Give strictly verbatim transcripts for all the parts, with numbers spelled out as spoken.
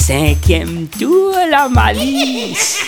cinquième tour, la malice.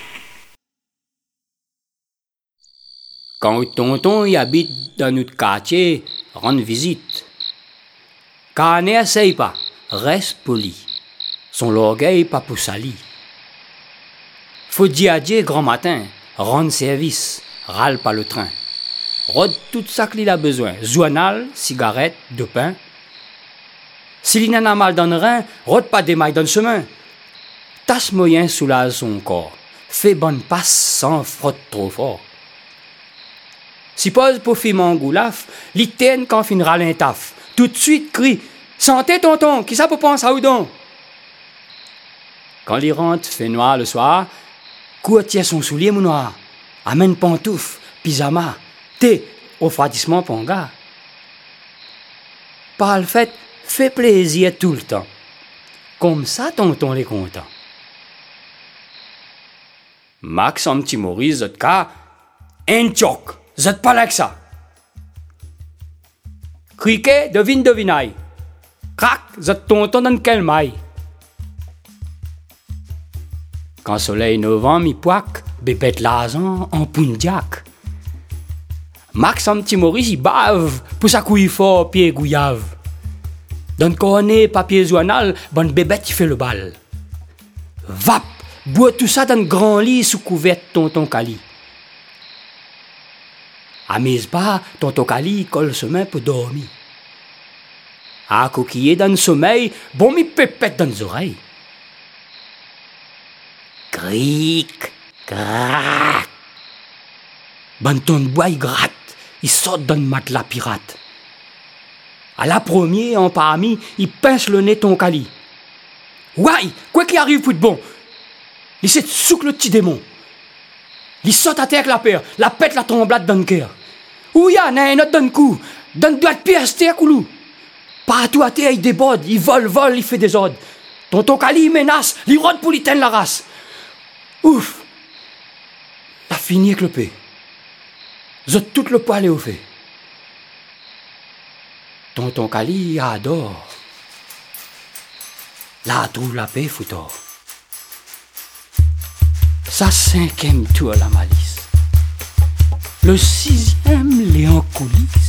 Quand tonton y habite dans notre quartier, rendre visite. Quand n'essaye pas, reste poli. Son l'orgueil pas pour sali. Faut dire adieu grand matin, rendre service, râle pas le train. Rôde tout ça qu'il a besoin, journal, cigarette, de pain. S'il en a mal dans le rein, rôde pas des mailles dans le chemin. Tasse moyen soulage son corps, fait bonne passe sans frotte trop fort. Si pose pour film en goulaf, l'iten quand finira l'intaf. Tout de suite crie « Santé tonton, qui ça pour penser à Oudon ?» Quand il rentre, fait noir le soir, court tient son soulier mon noir, amène pantoufle, pyjama, thé, au froidissement ponga. Par le fait, fait plaisir tout le temps. Comme ça, tonton est content. Max en petit Maurice, zot cas, un tchoc, zot pas like ça. Criquet, devine, devinaille. Crac, zot tonton dans quel maille. Quand soleil novembre, mi poic, bépète l'azan en pundiac. Max en petit Maurice, il bave, pour sa couille fort, pied gouillave. Dans le cornet, papier journal, bonne bébête, il fait le bal. Vap, bois tout ça dans le grand lit sous couverte tonton Cali. À mes pas, tonton Cali colle se main pour dormir. À coquiller dans le sommeil, bon mi pépette dans les oreilles. Cric, crac. Bon ton de bois, il gratte, il saute dans le matelas pirate. À la première, en parmi, il pince le nez ton Cali. Ouaille, quoi qu'il arrive pour de bon. Il s'est souk le petit démon. Il saute à terre avec la paire, la pète la tremblade dans le cœur. Ouya, n'a un autre d'un coup, donne doigt de pièce terre coulou. Partout à terre, il déborde, il vole, vole, il fait des ordres. Tonton Cali, il menace, il rôde pour l'éteindre la race. Ouf! La fini avec le paix. Zot tout le poil est au fait. Tonton Cali adore. Là, trouve la paix, foutor. Sa cinquième tour la malice. Le sixième, les en coulisses.